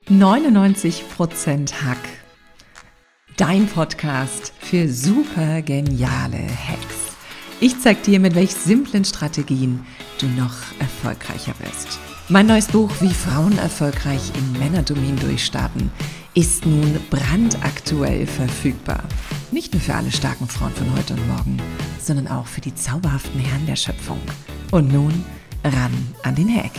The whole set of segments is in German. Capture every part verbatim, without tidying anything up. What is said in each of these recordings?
neunundneunzig Prozent Hack. Dein Podcast für super geniale Hacks. Ich zeig dir, mit welch simplen Strategien du noch erfolgreicher wirst. Mein neues Buch Wie Frauen erfolgreich im Männerdomain durchstarten ist nun brandaktuell verfügbar. Nicht nur für alle starken Frauen von heute und morgen, sondern auch für die zauberhaften Herren der Schöpfung. Und nun ran an den Hack.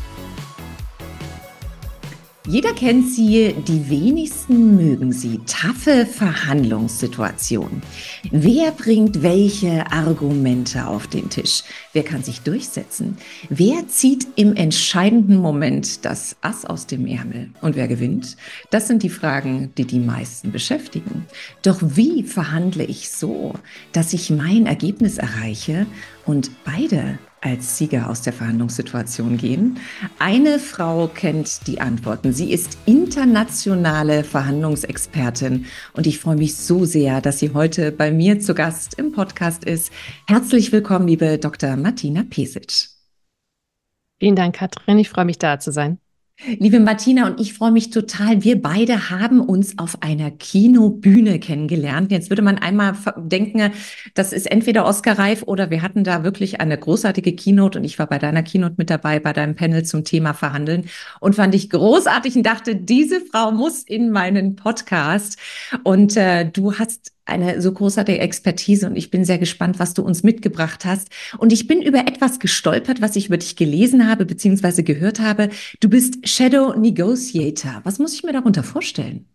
Jeder kennt sie, die wenigsten mögen sie. Taffe Verhandlungssituationen. Wer bringt welche Argumente auf den Tisch? Wer kann sich durchsetzen? Wer zieht im entscheidenden Moment das Ass aus dem Ärmel? Und wer gewinnt? Das sind die Fragen, die die meisten beschäftigen. Doch wie verhandle ich so, dass ich mein Ergebnis erreiche und beide als Sieger aus der Verhandlungssituation gehen? Eine Frau kennt die Antworten. Sie ist internationale Verhandlungsexpertin und ich freue mich so sehr, dass sie heute bei mir zu Gast im Podcast ist. Herzlich willkommen, liebe Doktor Martina Pesic. Vielen Dank, Katrin. Ich freue mich, da zu sein. Liebe Martina, und ich freue mich total, wir beide haben uns auf einer Kinobühne kennengelernt. Jetzt würde man einmal denken, das ist entweder Oscar-reif oder wir hatten da wirklich eine großartige Keynote und ich war bei deiner Keynote mit dabei, bei deinem Panel zum Thema Verhandeln und fand ich großartig und dachte, diese Frau muss in meinen Podcast. Und äh, du hast eine so großartige Expertise und ich bin sehr gespannt, was du uns mitgebracht hast. Und ich bin über etwas gestolpert, was ich über dich gelesen habe bzw. gehört habe. Du bist Shadow Negotiator. Was muss ich mir darunter vorstellen?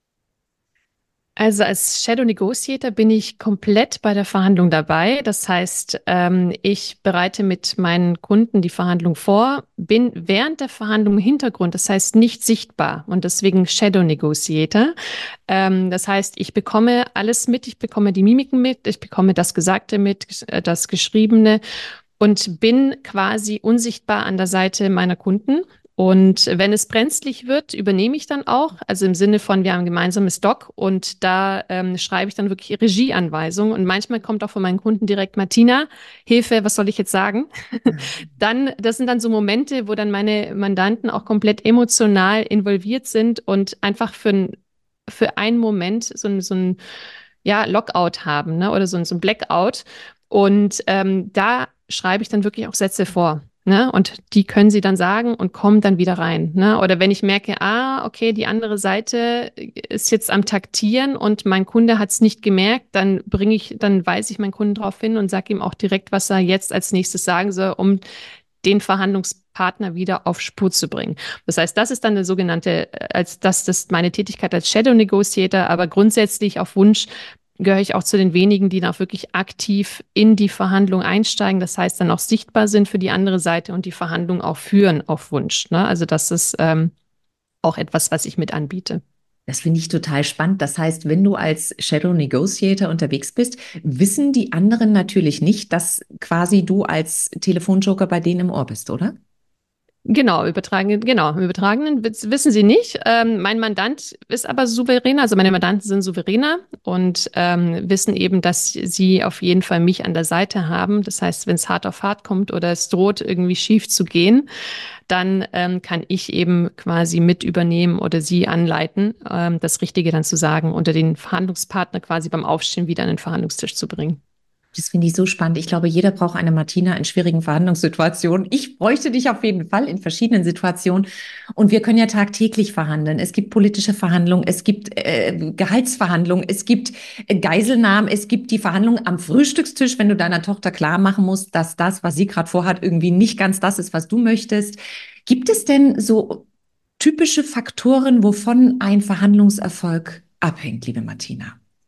Also als Shadow Negotiator bin ich komplett bei der Verhandlung dabei. Das heißt, ähm, ich bereite mit meinen Kunden die Verhandlung vor, bin während der Verhandlung im Hintergrund, das heißt nicht sichtbar und deswegen Shadow Negotiator. Ähm, das heißt, ich bekomme alles mit, ich bekomme die Mimiken mit, ich bekomme das Gesagte mit, das Geschriebene und bin quasi unsichtbar an der Seite meiner Kunden. Und wenn es brenzlig wird, übernehme ich dann auch, also im Sinne von, wir haben ein gemeinsames Doc und da ähm, schreibe ich dann wirklich Regieanweisungen und manchmal kommt auch von meinen Kunden direkt, Martina, Hilfe, was soll ich jetzt sagen? Dann, das sind dann so Momente, wo dann meine Mandanten auch komplett emotional involviert sind und einfach für, ein, für einen Moment so ein, so ein ja, Lockout haben, ne? Oder so ein, so ein Blackout und ähm, da schreibe ich dann wirklich auch Sätze vor. Ne? Und die können sie dann sagen und kommen dann wieder rein. Ne? Oder wenn ich merke, ah, okay, die andere Seite ist jetzt am Taktieren und mein Kunde hat es nicht gemerkt, dann bringe ich, dann weise ich meinen Kunden darauf hin und sage ihm auch direkt, was er jetzt als nächstes sagen soll, um den Verhandlungspartner wieder auf Spur zu bringen. Das heißt, das ist dann eine sogenannte, als das, das ist meine Tätigkeit als Shadow Negotiator, aber grundsätzlich auf Wunsch gehöre ich auch zu den wenigen, die dann auch wirklich aktiv in die Verhandlung einsteigen. Das heißt, dann auch sichtbar sind für die andere Seite und die Verhandlung auch führen auf Wunsch. Ne? Also das ist ähm, auch etwas, was ich mit anbiete. Das finde ich total spannend. Das heißt, wenn du als Shadow Negotiator unterwegs bist, wissen die anderen natürlich nicht, dass quasi du als Telefonjoker bei denen im Ohr bist, oder? Genau, übertragen, genau, im Übertragenen wissen sie nicht. Ähm, mein Mandant ist aber souveräner, also meine Mandanten sind souveräner und ähm, wissen eben, dass sie auf jeden Fall mich an der Seite haben. Das heißt, wenn es hart auf hart kommt oder es droht, irgendwie schief zu gehen, dann ähm, kann ich eben quasi mit übernehmen oder sie anleiten, ähm, das Richtige dann zu sagen oder den Verhandlungspartner quasi beim Aufstehen wieder an den Verhandlungstisch zu bringen. Das finde ich so spannend. Ich glaube, jeder braucht eine Martina in schwierigen Verhandlungssituationen. Ich bräuchte dich auf jeden Fall in verschiedenen Situationen. Und wir können ja tagtäglich verhandeln. Es gibt politische Verhandlungen, es gibt äh, Gehaltsverhandlungen, es gibt äh, Geiselnahmen, es gibt die Verhandlungen am Frühstückstisch, wenn du deiner Tochter klar machen musst, dass das, was sie gerade vorhat, irgendwie nicht ganz das ist, was du möchtest. Gibt es denn so typische Faktoren, wovon ein Verhandlungserfolg abhängt, liebe Martina?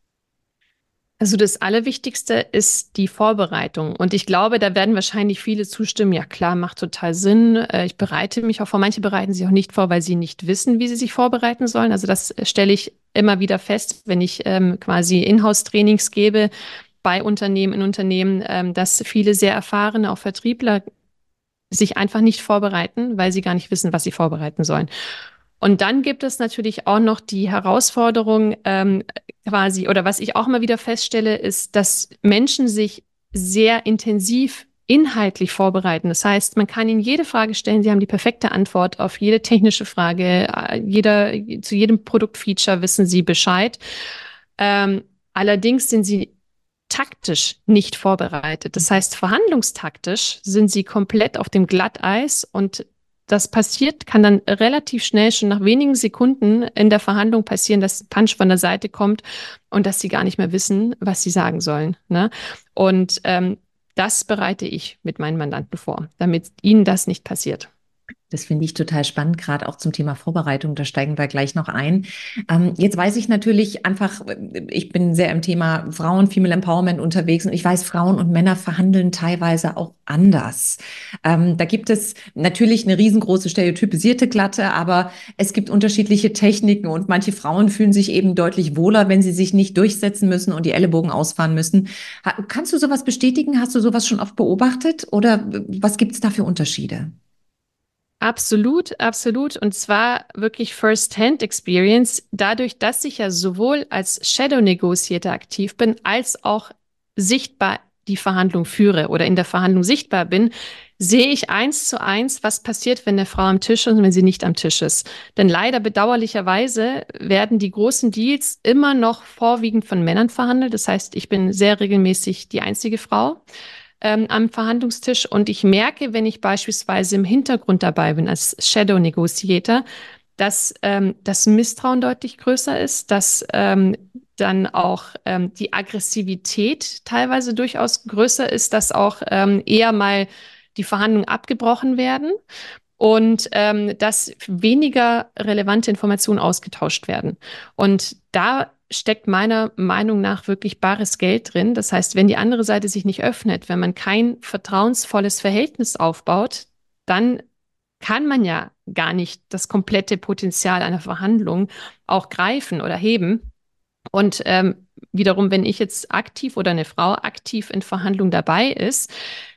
Also das Allerwichtigste ist die Vorbereitung. Und ich glaube, da werden wahrscheinlich viele zustimmen. Ja klar, macht total Sinn. Äh, Ich bereite mich auch vor. Manche bereiten sich auch nicht vor, weil sie nicht wissen, wie sie sich vorbereiten sollen. Also das stelle ich immer wieder fest, wenn ich ähm, quasi Inhouse-Trainings gebe bei Unternehmen, in Unternehmen, ähm, dass viele sehr erfahrene, auch Vertriebler, sich einfach nicht vorbereiten, weil sie gar nicht wissen, was sie vorbereiten sollen. Und dann gibt es natürlich auch noch die Herausforderung, ähm, quasi, oder was ich auch immer wieder feststelle, ist, dass Menschen sich sehr intensiv inhaltlich vorbereiten. Das heißt, man kann ihnen jede Frage stellen, sie haben die perfekte Antwort auf jede technische Frage, äh, jeder, zu jedem Produktfeature wissen sie Bescheid. Ähm, allerdings sind sie taktisch nicht vorbereitet. Das heißt, verhandlungstaktisch sind sie komplett auf dem Glatteis und das passiert, kann dann relativ schnell schon nach wenigen Sekunden in der Verhandlung passieren, dass ein Punch von der Seite kommt und dass sie gar nicht mehr wissen, was sie sagen sollen. Ne? Und ähm, das bereite ich mit meinen Mandanten vor, damit ihnen das nicht passiert. Das finde ich total spannend, gerade auch zum Thema Vorbereitung. Da steigen wir gleich noch ein. Ähm, jetzt weiß ich natürlich einfach, ich bin sehr im Thema Frauen, Female Empowerment unterwegs und ich weiß, Frauen und Männer verhandeln teilweise auch anders. Ähm, da gibt es natürlich eine riesengroße stereotypisierte Glatte, aber es gibt unterschiedliche Techniken und manche Frauen fühlen sich eben deutlich wohler, wenn sie sich nicht durchsetzen müssen und die Ellenbogen ausfahren müssen. Ha, kannst du sowas bestätigen? Hast du sowas schon oft beobachtet oder was gibt es da für Unterschiede? Absolut, absolut. Und zwar wirklich First-Hand-Experience, dadurch, dass ich ja sowohl als Shadow-Negotiator aktiv bin, als auch sichtbar die Verhandlung führe oder in der Verhandlung sichtbar bin, sehe ich eins zu eins, was passiert, wenn eine Frau am Tisch ist und wenn sie nicht am Tisch ist. Denn leider bedauerlicherweise werden die großen Deals immer noch vorwiegend von Männern verhandelt. Das heißt, ich bin sehr regelmäßig die einzige Frau ähm, am Verhandlungstisch. Und ich merke, wenn ich beispielsweise im Hintergrund dabei bin als Shadow Negotiator, dass ähm, das Misstrauen deutlich größer ist, dass ähm, dann auch ähm, die Aggressivität teilweise durchaus größer ist, dass auch ähm, eher mal die Verhandlungen abgebrochen werden und ähm, dass weniger relevante Informationen ausgetauscht werden. Und da steckt meiner Meinung nach wirklich bares Geld drin. Das heißt, wenn die andere Seite sich nicht öffnet, wenn man kein vertrauensvolles Verhältnis aufbaut, dann kann man ja gar nicht das komplette Potenzial einer Verhandlung auch greifen oder heben. Und ähm, wiederum, wenn ich jetzt aktiv oder eine Frau aktiv in Verhandlungen dabei ist,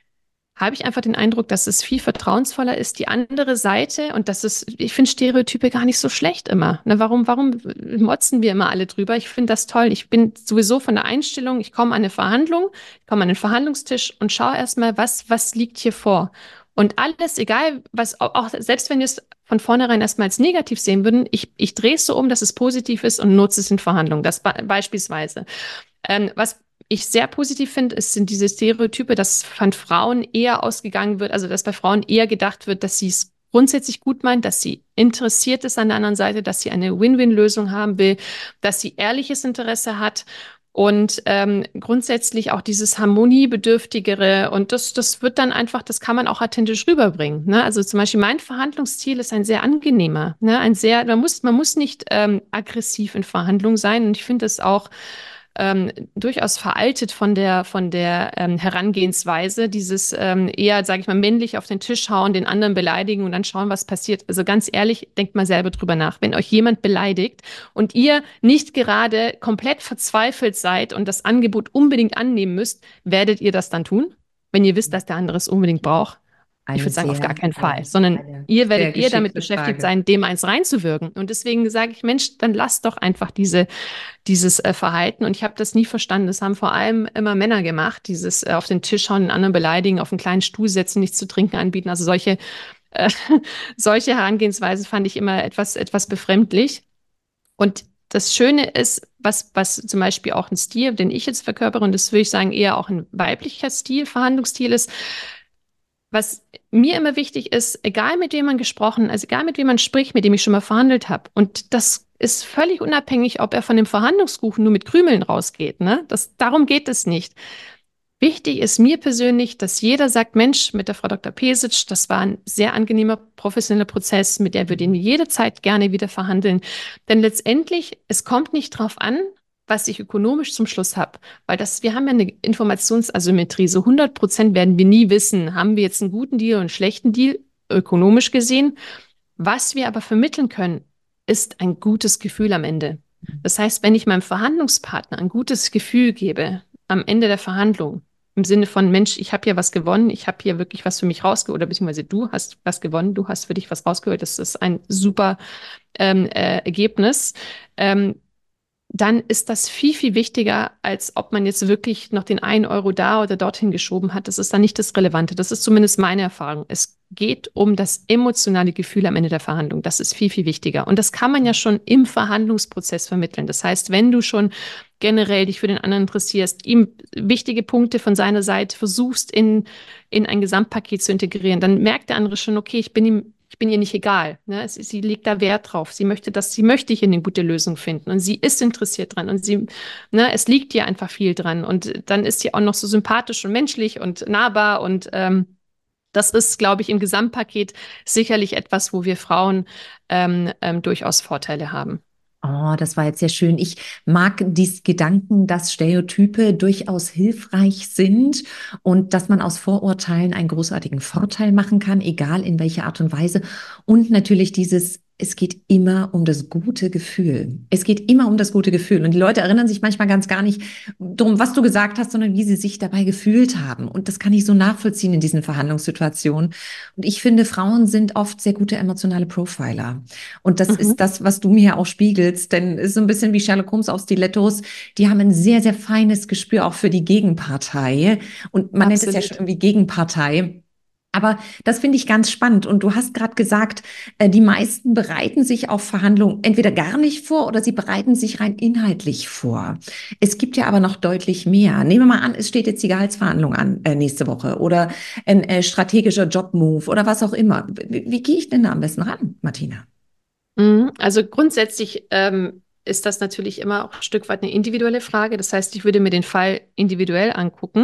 habe ich einfach den Eindruck, dass es viel vertrauensvoller ist, die andere Seite und das ist, ich finde Stereotype gar nicht so schlecht immer. Ne, warum, warum motzen wir immer alle drüber? Ich finde das toll. Ich bin sowieso von der Einstellung, ich komme an eine Verhandlung, ich komme an den Verhandlungstisch und schaue erstmal, was, was liegt hier vor. Und alles, egal, was, auch selbst wenn wir es von vornherein erstmal als negativ sehen würden, ich, ich drehe es so um, dass es positiv ist und nutze es in Verhandlungen. Das be beispielsweise. Ähm, was ich sehr positiv finde, es sind diese Stereotype, dass von Frauen eher ausgegangen wird, also dass bei Frauen eher gedacht wird, dass sie es grundsätzlich gut meint, dass sie interessiert ist an der anderen Seite, dass sie eine Win-Win-Lösung haben will, dass sie ehrliches Interesse hat und ähm, grundsätzlich auch dieses Harmoniebedürftigere und das, das wird dann einfach, das kann man auch authentisch rüberbringen. Ne? Also zum Beispiel mein Verhandlungsstil ist ein sehr angenehmer, ne? Ein sehr, man muss, man muss nicht ähm, aggressiv in Verhandlungen sein und ich finde es auch ähm, durchaus veraltet von der, von der ähm, Herangehensweise, dieses ähm, eher, sage ich mal, männlich auf den Tisch hauen, den anderen beleidigen und dann schauen, was passiert. Also ganz ehrlich, denkt mal selber drüber nach. Wenn euch jemand beleidigt und ihr nicht gerade komplett verzweifelt seid und das Angebot unbedingt annehmen müsst, werdet ihr das dann tun, wenn ihr wisst, dass der andere es unbedingt braucht? Ich Eine würde sagen, auf gar sehr, keinen Fall, eine, sondern eine ihr sehr werdet eher damit geschickte beschäftigt Frage. sein, dem eins reinzuwirken. Und deswegen sage ich, Mensch, dann lasst doch einfach diese, dieses äh, Verhalten. Und ich habe das nie verstanden. Das haben vor allem immer Männer gemacht, dieses äh, auf den Tisch hauen, den anderen beleidigen, auf einen kleinen Stuhl setzen, nichts zu trinken anbieten. Also solche, äh, solche Herangehensweisen fand ich immer etwas, etwas befremdlich. Und das Schöne ist, was, was zum Beispiel auch ein Stil, den ich jetzt verkörpere, und das würde ich sagen, eher auch ein weiblicher Stil, Verhandlungsstil ist, was mir immer wichtig ist, egal mit wem man gesprochen, also egal mit wem man spricht, mit dem ich schon mal verhandelt habe, und das ist völlig unabhängig, ob er von dem Verhandlungskuchen nur mit Krümeln rausgeht, ne? Das, darum geht es nicht. Wichtig ist mir persönlich, dass jeder sagt, Mensch, mit der Frau Doktor Pesic, das war ein sehr angenehmer professioneller Prozess, mit der wir den jederzeit gerne wieder verhandeln. Denn letztendlich, es kommt nicht drauf an, was ich ökonomisch zum Schluss habe. Weil das, wir haben ja eine Informationsasymmetrie. So hundert Prozent werden wir nie wissen, haben wir jetzt einen guten Deal und einen schlechten Deal, ökonomisch gesehen. Was wir aber vermitteln können, ist ein gutes Gefühl am Ende. Das heißt, wenn ich meinem Verhandlungspartner ein gutes Gefühl gebe, am Ende der Verhandlung, im Sinne von, Mensch, ich habe hier was gewonnen, ich habe hier wirklich was für mich rausgeholt, oder beziehungsweise du hast was gewonnen, du hast für dich was rausgeholt, das ist ein super ähm, äh, Ergebnis. Ähm, dann ist das viel, viel wichtiger, als ob man jetzt wirklich noch den einen Euro da oder dorthin geschoben hat. Das ist dann nicht das Relevante. Das ist zumindest meine Erfahrung. Es geht um das emotionale Gefühl am Ende der Verhandlung. Das ist viel, viel wichtiger. Und das kann man ja schon im Verhandlungsprozess vermitteln. Das heißt, wenn du schon generell dich für den anderen interessierst, ihm wichtige Punkte von seiner Seite versuchst, in, in ein Gesamtpaket zu integrieren, dann merkt der andere schon, okay, ich bin ihm Ich bin ihr nicht egal. Ne? Sie, sie legt da Wert drauf. Sie möchte das, sie möchte hier eine gute Lösung finden. Und sie ist interessiert dran. Und sie, ne, es liegt ihr einfach viel dran. Und dann ist sie auch noch so sympathisch und menschlich und nahbar. Und ähm, das ist, glaube ich, im Gesamtpaket sicherlich etwas, wo wir Frauen ähm, ähm, durchaus Vorteile haben. Oh, das war jetzt sehr schön. Ich mag diesen Gedanken, dass Stereotype durchaus hilfreich sind und dass man aus Vorurteilen einen großartigen Vorteil machen kann, egal in welcher Art und Weise. Und natürlich dieses, es geht immer um das gute Gefühl. Es geht immer um das gute Gefühl. Und die Leute erinnern sich manchmal ganz gar nicht darum, was du gesagt hast, sondern wie sie sich dabei gefühlt haben. Und das kann ich so nachvollziehen in diesen Verhandlungssituationen. Und ich finde, Frauen sind oft sehr gute emotionale Profiler. Und das Mhm, ist das, was du mir auch spiegelst, denn es ist so ein bisschen wie Sherlock Holmes auf Stilettos. Die haben ein sehr, sehr feines Gespür auch für die Gegenpartei. Und man nennt es ja schon absolut. irgendwie Gegenpartei. Aber das finde ich ganz spannend. Und du hast gerade gesagt, äh, die meisten bereiten sich auf Verhandlungen entweder gar nicht vor oder sie bereiten sich rein inhaltlich vor. Es gibt ja aber noch deutlich mehr. Nehmen wir mal an, es steht jetzt die Gehaltsverhandlung an äh, nächste Woche oder ein äh, strategischer Jobmove oder was auch immer. Wie, wie gehe ich denn da am besten ran, Martina? Mhm. Also grundsätzlich ähm, ist das natürlich immer auch ein Stück weit eine individuelle Frage. Das heißt, ich würde mir den Fall individuell angucken.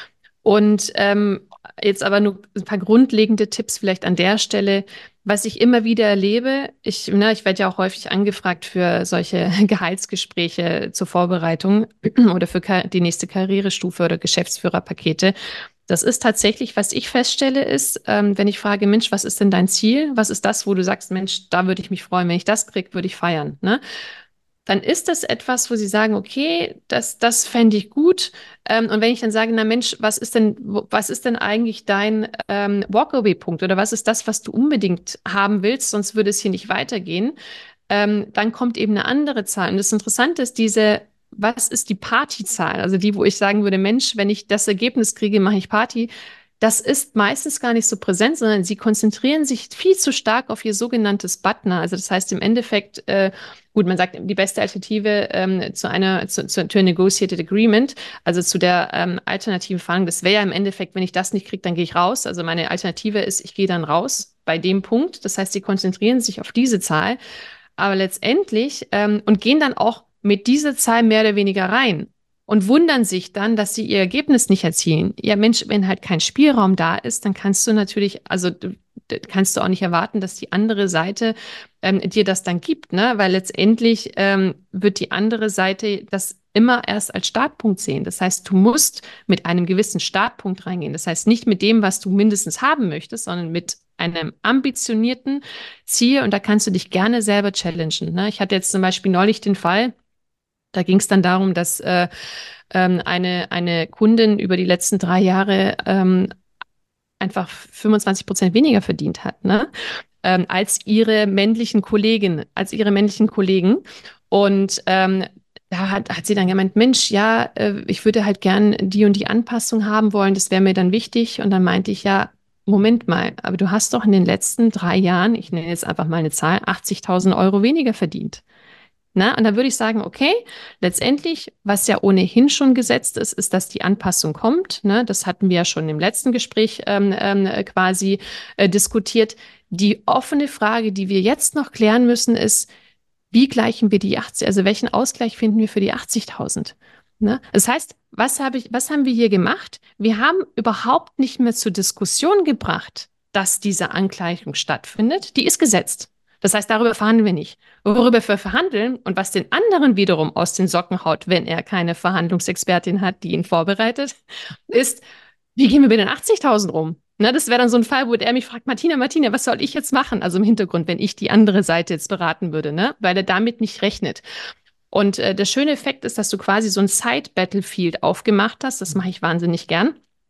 Und ähm, jetzt aber nur ein paar grundlegende Tipps vielleicht an der Stelle. Was ich immer wieder erlebe, ich, ne, ich werde ja auch häufig angefragt für solche Gehaltsgespräche zur Vorbereitung oder für ka- die nächste Karrierestufe oder Geschäftsführerpakete. Das ist tatsächlich, was ich feststelle, ist, ähm, wenn ich frage, Mensch, was ist denn dein Ziel? Was ist das, wo du sagst, Mensch, da würde ich mich freuen, wenn ich das kriege, würde ich feiern, ne? Dann ist das etwas, wo sie sagen, okay, das, das fände ich gut. Ähm, und wenn ich dann sage, na Mensch, was ist denn, wo- was ist denn eigentlich dein ähm, Walkaway-Punkt oder was ist das, was du unbedingt haben willst, sonst würde es hier nicht weitergehen, ähm, dann kommt eben eine andere Zahl. Und das Interessante ist diese, was ist die Partyzahl? Also die, wo ich sagen würde, Mensch, wenn ich das Ergebnis kriege, mache ich Party. Das ist meistens gar nicht so präsent, sondern sie konzentrieren sich viel zu stark auf ihr sogenanntes Butner. Also das heißt im Endeffekt, äh, gut, man sagt, die beste Alternative ähm, zu einer, zu, zu, to a negotiated agreement, also zu der ähm, alternativen Verhandlung, das wäre ja im Endeffekt, wenn ich das nicht kriege, dann gehe ich raus. Also meine Alternative ist, ich gehe dann raus bei dem Punkt. Das heißt, sie konzentrieren sich auf diese Zahl, aber letztendlich ähm, und gehen dann auch mit dieser Zahl mehr oder weniger rein und wundern sich dann, dass sie ihr Ergebnis nicht erzielen. Ja, Mensch, wenn halt kein Spielraum da ist, dann kannst du natürlich, also du, kannst du auch nicht erwarten, dass die andere Seite ähm, dir das dann gibt, ne? Weil letztendlich ähm, wird die andere Seite das immer erst als Startpunkt sehen. Das heißt, du musst mit einem gewissen Startpunkt reingehen. Das heißt, nicht mit dem, was du mindestens haben möchtest, sondern mit einem ambitionierten Ziel. Und da kannst du dich gerne selber challengen, ne? Ich hatte jetzt zum Beispiel neulich den Fall, da ging es dann darum, dass äh, ähm, eine, eine Kundin über die letzten drei Jahre ähm, einfach fünfundzwanzig Prozent weniger verdient hat, ne? Ähm, als ihre männlichen Kollegen, als ihre männlichen Kollegen. Und ähm, da hat, hat sie dann gemeint, Mensch, ja, äh, ich würde halt gern die und die Anpassung haben wollen, das wäre mir dann wichtig. Und dann meinte ich, ja, Moment mal, aber du hast doch in den letzten drei Jahren, ich nenne jetzt einfach mal eine Zahl, achtzigtausend Euro weniger verdient. Na, und dann würde ich sagen, okay, letztendlich, was ja ohnehin schon gesetzt ist, ist, dass die Anpassung kommt. Ne? Das hatten wir ja schon im letzten Gespräch ähm, ähm, quasi äh, diskutiert. Die offene Frage, die wir jetzt noch klären müssen, ist, wie gleichen wir die achtzig, also welchen Ausgleich finden wir für die achtzigtausend? Ne? Das heißt, was habe ich, was haben wir hier gemacht? Wir haben überhaupt nicht mehr zur Diskussion gebracht, dass diese Angleichung stattfindet. Die ist gesetzt. Das heißt, darüber verhandeln wir nicht. Worüber wir verhandeln und was den anderen wiederum aus den Socken haut, wenn er keine Verhandlungsexpertin hat, die ihn vorbereitet, ist, wie gehen wir mit den achtzigtausend rum? Ne, das wäre dann so ein Fall, wo er mich fragt, Martina, Martina, was soll ich jetzt machen? Also im Hintergrund, wenn ich die andere Seite jetzt beraten würde, ne? Weil er damit nicht rechnet. Und äh, der schöne Effekt ist, dass du quasi so ein Side-Battlefield aufgemacht hast. Das mache ich wahnsinnig gern.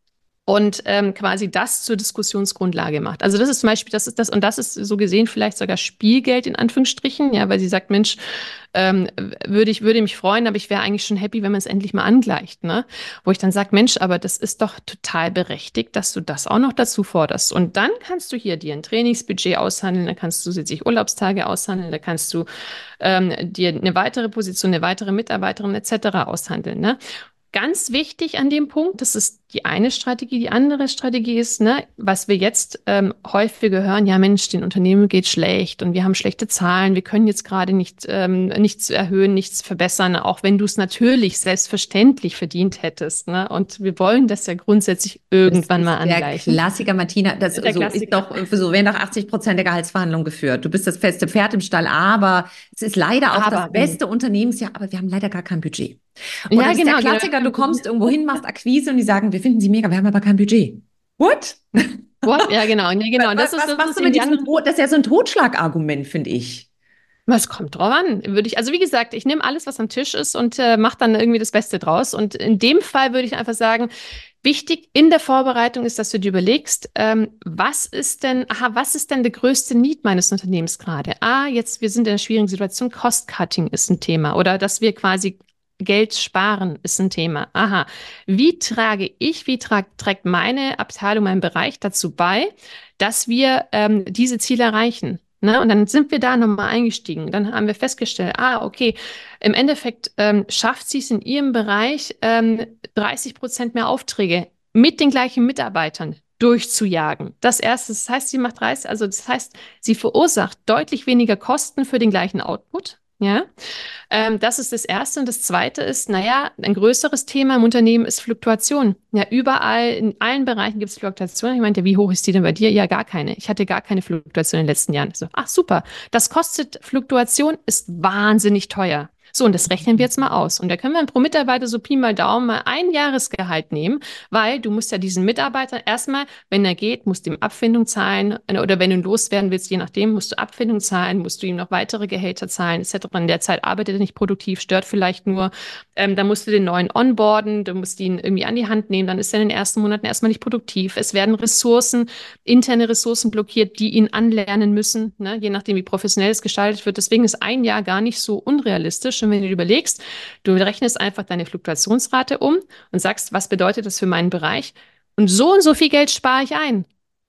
und ähm, quasi das zur Diskussionsgrundlage macht. Also das ist zum Beispiel, das ist das, und das ist so gesehen vielleicht sogar Spielgeld in Anführungsstrichen, ja, weil sie sagt, Mensch, ähm, würde ich, würde mich freuen, aber ich wäre eigentlich schon happy, wenn man es endlich mal angleicht, ne? Wo ich dann sage, Mensch, aber das ist doch total berechtigt, dass du das auch noch dazu forderst. Und dann kannst du hier dir ein Trainingsbudget aushandeln, dann kannst du zusätzlich Urlaubstage aushandeln, da kannst du ähm, dir eine weitere Position, eine weitere Mitarbeiterin et cetera aushandeln, ne? Ganz wichtig an dem Punkt, das ist die eine Strategie. Die andere Strategie ist, ne, was wir jetzt ähm, häufiger hören, ja Mensch, den Unternehmen geht schlecht und wir haben schlechte Zahlen, wir können jetzt gerade nicht, ähm, nichts erhöhen, nichts verbessern, auch wenn du es natürlich selbstverständlich verdient hättest. Ne? Und wir wollen das ja grundsätzlich irgendwann mal angleichen. Der Klassiker, Martina, das Der so Klassiker. ist doch, so werden doch achtzig Prozent der Gehaltsverhandlungen geführt. Du bist das feste Pferd im Stall, aber es ist leider auch Aber, das beste Unternehmensjahr, aber wir haben leider gar kein Budget. Und ja, das ist genau, der Klassiker, genau. du kommst irgendwo hin, machst Akquise und die sagen, wir finden sie mega, wir haben aber kein Budget. What? What? Ja, genau, nee, genau. Das Was, ist, was das machst ist du eben mit die diesem, andere. das ist ja so ein Totschlagargument, finde ich. Es kommt drauf an, würde ich. Also wie gesagt, ich nehme alles, was am Tisch ist und äh, mache dann irgendwie das Beste draus. Und in dem Fall würde ich einfach sagen, wichtig in der Vorbereitung ist, dass du dir überlegst, ähm, was ist denn, aha, was ist denn der größte Need meines Unternehmens gerade? Ah, jetzt, wir sind in einer schwierigen Situation, Cost-Cutting ist ein Thema oder dass wir quasi Geld sparen ist ein Thema. Aha, wie trage ich, wie trag, trägt meine Abteilung, mein Bereich dazu bei, dass wir ähm, diese Ziele erreichen? Ne? Und dann sind wir da nochmal eingestiegen. Dann haben wir festgestellt, ah, okay, im Endeffekt ähm, schafft sie es in ihrem Bereich, ähm, dreißig Prozent mehr Aufträge mit den gleichen Mitarbeitern durchzujagen. Das erste, das heißt, sie macht dreißig, also das heißt, sie verursacht deutlich weniger Kosten für den gleichen Output. Ja, ähm, das ist das Erste. Und das Zweite ist, naja, ein größeres Thema im Unternehmen ist Fluktuation. Ja, überall, in allen Bereichen gibt es Fluktuation. Ich meinte, wie hoch ist die denn bei dir? Ja, gar keine. Ich hatte gar keine Fluktuation in den letzten Jahren. So, ach, super. Das kostet, Fluktuation ist wahnsinnig teuer. So, und das rechnen wir jetzt mal aus. Und da können wir pro Mitarbeiter so Pi mal Daumen mal ein Jahresgehalt nehmen, weil du musst ja diesen Mitarbeiter erstmal, wenn er geht, musst du ihm Abfindung zahlen oder wenn du ihn loswerden willst, je nachdem, musst du Abfindung zahlen, musst du ihm noch weitere Gehälter zahlen et cetera. In der Zeit arbeitet er nicht produktiv, stört vielleicht nur. Ähm, dann musst du den neuen onboarden, du musst ihn irgendwie an die Hand nehmen, dann ist er in den ersten Monaten erstmal nicht produktiv. Es werden Ressourcen, interne Ressourcen blockiert, die ihn anlernen müssen, ne? Je nachdem, wie professionell es gestaltet wird. Deswegen ist ein Jahr gar nicht so unrealistisch. Und wenn du dir überlegst, du rechnest einfach deine Fluktuationsrate um und sagst, was bedeutet das für meinen Bereich? Und so und so viel Geld spare ich ein.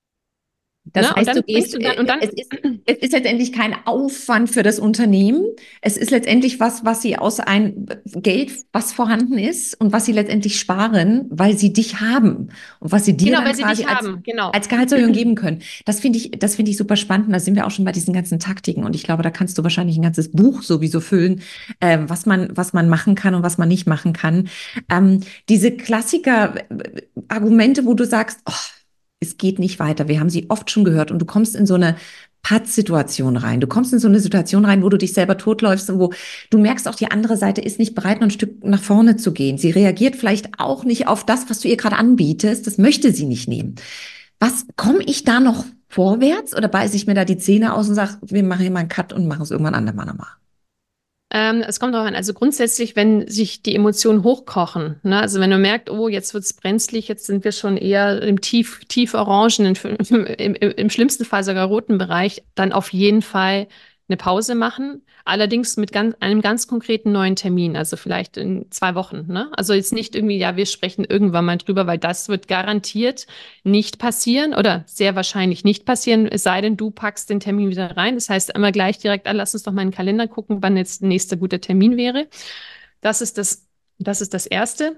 Das Ne? Und heißt, du dann bringst gehst, du dann, äh, und dann, es ist, es ist letztendlich kein Aufwand für das Unternehmen. Es ist letztendlich was, was sie aus ein Geld, was vorhanden ist und was sie letztendlich sparen, weil sie dich haben und was sie dir genau, dann weil sie quasi dich als, haben, genau. als Gehaltserhöhung geben können. Das finde ich, das finde ich super spannend. Da sind wir auch schon bei diesen ganzen Taktiken und ich glaube, da kannst du wahrscheinlich ein ganzes Buch sowieso füllen, äh, was man, was man machen kann und was man nicht machen kann. Ähm, diese Klassiker-Argumente, wo du sagst, oh, es geht nicht weiter. Wir haben sie oft schon gehört und du kommst in so eine Pattsituation rein. Du kommst in so eine Situation rein, wo du dich selber totläufst und wo du merkst, auch die andere Seite ist nicht bereit, noch ein Stück nach vorne zu gehen. Sie reagiert vielleicht auch nicht auf das, was du ihr gerade anbietest. Das möchte sie nicht nehmen. Was, komme ich da noch vorwärts oder beiße ich mir da die Zähne aus und sage, wir machen hier mal einen Cut und machen es irgendwann andermal nochmal? Ähm, es kommt darauf an. Also grundsätzlich, wenn sich die Emotionen hochkochen, ne? Also wenn du merkst, oh, jetzt wird's brenzlig, jetzt sind wir schon eher im tief, tief orangenen, im, im, im schlimmsten Fall sogar roten Bereich, dann auf jeden Fall eine Pause machen. Allerdings mit ganz, einem ganz konkreten neuen Termin, also vielleicht in zwei Wochen, ne? Also jetzt nicht irgendwie, ja, wir sprechen irgendwann mal drüber, weil das wird garantiert nicht passieren oder sehr wahrscheinlich nicht passieren, es sei denn, du packst den Termin wieder rein. Das heißt, einmal gleich direkt, ah, lass uns doch mal in den Kalender gucken, wann jetzt der nächste gute Termin wäre. Das ist das, das ist das Erste.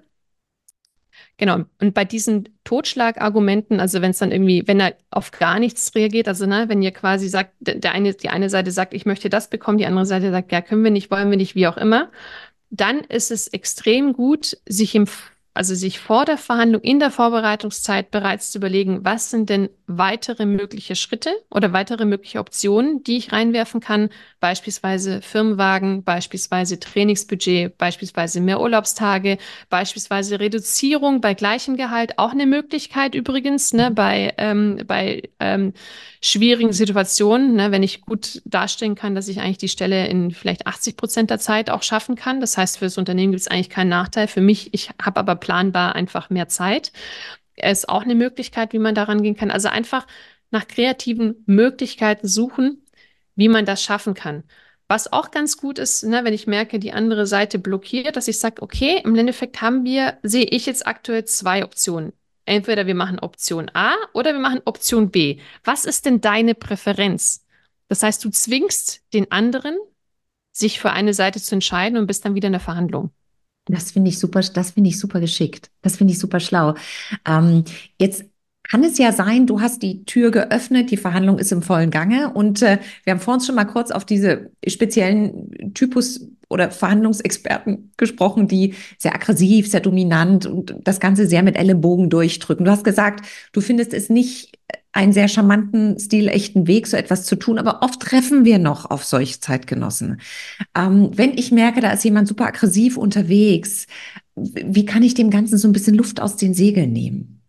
Genau. Und bei diesen Totschlagargumenten, also wenn es dann irgendwie, wenn er auf gar nichts reagiert, also ne, wenn ihr quasi sagt, der eine, die eine Seite sagt, ich möchte das bekommen, die andere Seite sagt, ja, können wir nicht, wollen wir nicht, wie auch immer, dann ist es extrem gut, sich im, also sich vor der Verhandlung, in der Vorbereitungszeit bereits zu überlegen, was sind denn weitere mögliche Schritte oder weitere mögliche Optionen, die ich reinwerfen kann, beispielsweise Firmenwagen, beispielsweise Trainingsbudget, beispielsweise mehr Urlaubstage, beispielsweise Reduzierung bei gleichem Gehalt, auch eine Möglichkeit übrigens, ne, bei, ähm, bei ähm, schwierigen Situationen, ne, wenn ich gut darstellen kann, dass ich eigentlich die Stelle in vielleicht achtzig Prozent der Zeit auch schaffen kann. Das heißt, für das Unternehmen gibt es eigentlich keinen Nachteil. Für mich, ich habe aber planbar einfach mehr Zeit. ist auch eine Möglichkeit, wie man daran gehen kann. Also einfach nach kreativen Möglichkeiten suchen, wie man das schaffen kann. Was auch ganz gut ist, ne, wenn ich merke, die andere Seite blockiert, dass ich sage, okay, im Endeffekt haben wir, sehe ich jetzt aktuell zwei Optionen. Entweder wir machen Option A oder wir machen Option B. Was ist denn deine Präferenz? Das heißt, du zwingst den anderen, sich für eine Seite zu entscheiden und bist dann wieder in der Verhandlung. Das finde ich super, das finde ich super geschickt. Das finde ich super schlau. Ähm, jetzt kann es ja sein, du hast die Tür geöffnet, die Verhandlung ist im vollen Gange und äh, wir haben vorhin schon mal kurz auf diese speziellen Typus oder Verhandlungsexperten gesprochen, die sehr aggressiv, sehr dominant und das Ganze sehr mit Ellenbogen durchdrücken. Du hast gesagt, du findest es nicht einen sehr charmanten, stilechten Weg, so etwas zu tun, aber oft treffen wir noch auf solche Zeitgenossen. Ähm, wenn ich merke, da ist jemand super aggressiv unterwegs, wie kann ich dem Ganzen so ein bisschen Luft aus den Segeln nehmen?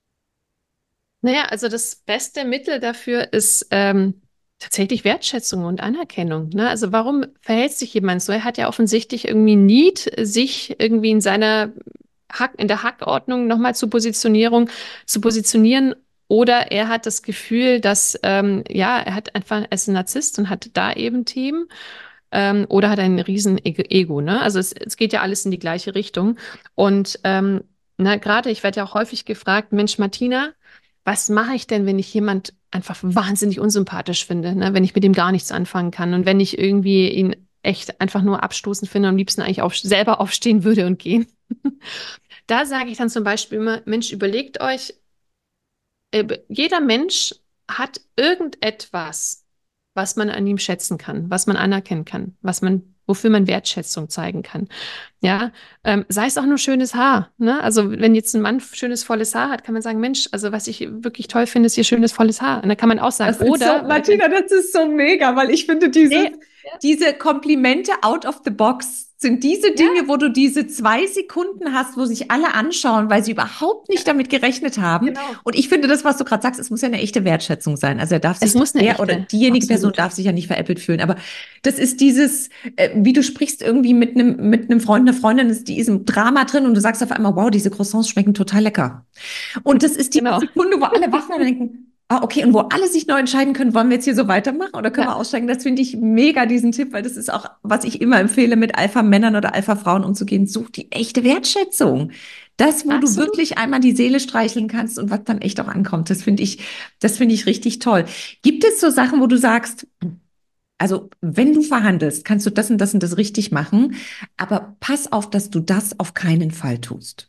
Naja, also das beste Mittel dafür ist ähm, tatsächlich Wertschätzung und Anerkennung. Ne? Also warum verhält sich jemand so? Er hat ja offensichtlich irgendwie Need, sich irgendwie in seiner Hack, in der Hackordnung nochmal zu Positionierung, zu positionieren. Oder er hat das Gefühl, dass, ähm, ja, er hat einfach, er ist ein Narzisst und hat da eben Themen. Ähm, oder hat ein riesen Ego, Ego, ne? Also es, es geht ja alles in die gleiche Richtung. Und ähm, na, gerade, ich werde ja auch häufig gefragt, Mensch, Martina, was mache ich denn, wenn ich jemand einfach wahnsinnig unsympathisch finde, ne? Wenn ich mit ihm gar nichts anfangen kann und wenn ich irgendwie ihn echt einfach nur abstoßend finde und am liebsten eigentlich auf, selber aufstehen würde und gehen. Da sage ich dann zum Beispiel immer, Mensch, überlegt euch, äh, jeder Mensch hat irgendetwas, was man an ihm schätzen kann, was man anerkennen kann, was man, wofür man Wertschätzung zeigen kann. Ja, ähm, sei es auch nur schönes Haar. Ne? Also wenn jetzt ein Mann schönes volles Haar hat, kann man sagen, Mensch, also was ich wirklich toll finde, ist ihr schönes volles Haar. Und dann kann man auch sagen, Das ist so, oder, Martina, das ist so mega, weil ich finde, dieses, nee, ja, diese Komplimente out of the box sind diese ja, Dinge, wo du diese zwei Sekunden hast, wo sich alle anschauen, weil sie überhaupt nicht damit gerechnet haben. genau. Und ich finde, das, was du gerade sagst, es muss ja eine echte Wertschätzung sein. Also er darf Es sich, muss eine der oder echte, diejenige Person absolut. darf sich ja nicht veräppelt fühlen. Aber das ist dieses, äh, wie du sprichst irgendwie mit einem, mit einem Freund, einer Freundin, ist diesem Drama drin und du sagst auf einmal, wow, diese Croissants schmecken total lecker. Und das ist die Genau. Sekunde, wo alle wach werden und denken, ah, okay, und wo alle sich neu entscheiden können, wollen wir jetzt hier so weitermachen oder können Ja, wir aussteigen? Das finde ich mega, diesen Tipp, weil das ist auch, was ich immer empfehle, mit Alpha-Männern oder Alpha-Frauen umzugehen. Such die echte Wertschätzung. Das, wo du absolut. wirklich einmal die Seele streicheln kannst und was dann echt auch ankommt. Das finde ich, das finde ich richtig toll. Gibt es so Sachen, wo du sagst, also wenn du verhandelst, kannst du das und das und das richtig machen, aber pass auf, dass du das auf keinen Fall tust.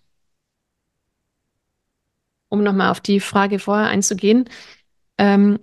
Um nochmal auf die Frage vorher einzugehen, ähm,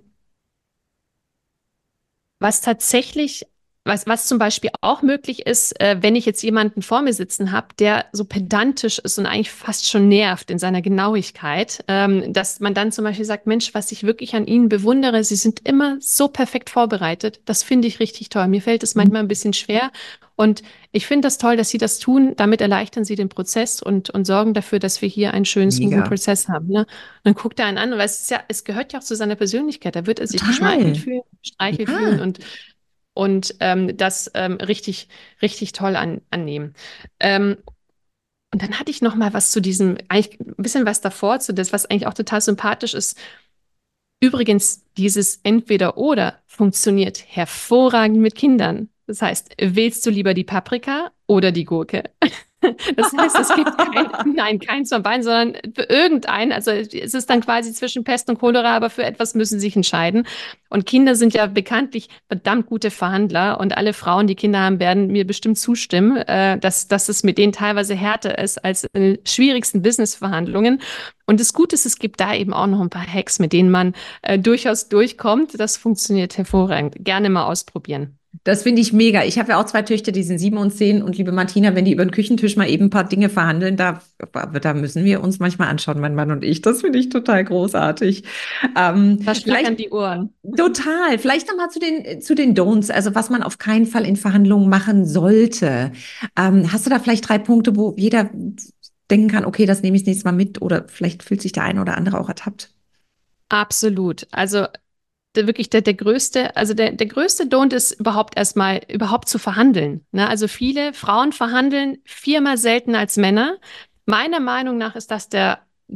was tatsächlich, was, was zum Beispiel auch möglich ist, äh, wenn ich jetzt jemanden vor mir sitzen habe, der so pedantisch ist und eigentlich fast schon nervt in seiner Genauigkeit, ähm, dass man dann zum Beispiel sagt, Mensch, was ich wirklich an Ihnen bewundere, Sie sind immer so perfekt vorbereitet. Das finde ich richtig toll. Mir fällt es manchmal ein bisschen schwer. Und ich finde das toll, dass Sie das tun. Damit erleichtern Sie den Prozess und, und sorgen dafür, dass wir hier einen schönen, smoothen Mega. Prozess haben. Ne? Und dann guckt er einen an, weil es ist ja, es gehört ja auch zu seiner Persönlichkeit. Da wird er sich geschmeichelt Total. fühlen, gestreichelt fühlen Ja. und, und ähm, das ähm, richtig, richtig toll an, annehmen. Ähm, und dann hatte ich noch mal was zu diesem, eigentlich ein bisschen was davor, zu das, was eigentlich auch total sympathisch ist. Übrigens, dieses Entweder-Oder funktioniert hervorragend mit Kindern. Das heißt, wählst du lieber die Paprika oder die Gurke? Das heißt, es gibt kein, nein, keins von beiden, sondern für irgendeinen. Also es ist dann quasi zwischen Pest und Cholera, aber für etwas müssen sie sich entscheiden. Und Kinder sind ja bekanntlich verdammt gute Verhandler und alle Frauen, die Kinder haben, werden mir bestimmt zustimmen, äh, dass, dass es mit denen teilweise härter ist als in schwierigsten Businessverhandlungen. Und das Gute ist, es gibt da eben auch noch ein paar Hacks, mit denen man äh, durchaus durchkommt. Das funktioniert hervorragend. Gerne mal ausprobieren. Das finde ich mega. Ich habe ja auch zwei Töchter, die sind sieben und zehn. Und liebe Martina, wenn die über den Küchentisch mal eben ein paar Dinge verhandeln, da, da müssen wir uns manchmal anschauen, mein Mann und ich. Das finde ich total großartig. Ähm, Da vielleicht schlackern die Ohren. total. Vielleicht nochmal zu den, zu den Don'ts, also was man auf keinen Fall in Verhandlungen machen sollte. Ähm, hast du da vielleicht drei Punkte, wo jeder denken kann, okay, das nehme ich das nächste Mal mit, oder vielleicht fühlt sich der eine oder andere auch ertappt? Absolut. Also der, wirklich der, der größte, also der, der größte Don't ist überhaupt erstmal überhaupt zu verhandeln. Ne? Also viele Frauen verhandeln viermal seltener als Männer. Meiner Meinung nach ist das der, der